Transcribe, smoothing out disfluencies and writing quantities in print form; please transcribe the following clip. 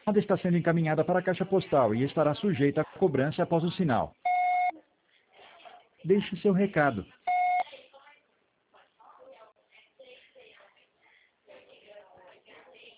está sendo encaminhada para a caixa postal e estará sujeita a cobrança após o sinal. Deixe seu recado.